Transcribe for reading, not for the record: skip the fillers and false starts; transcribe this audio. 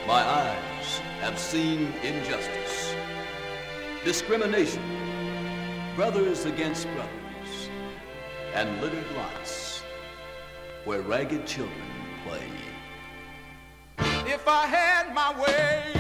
My eyes have seen injustice, discrimination, brothers against brothers, and littered lots where ragged children play. If I had my way,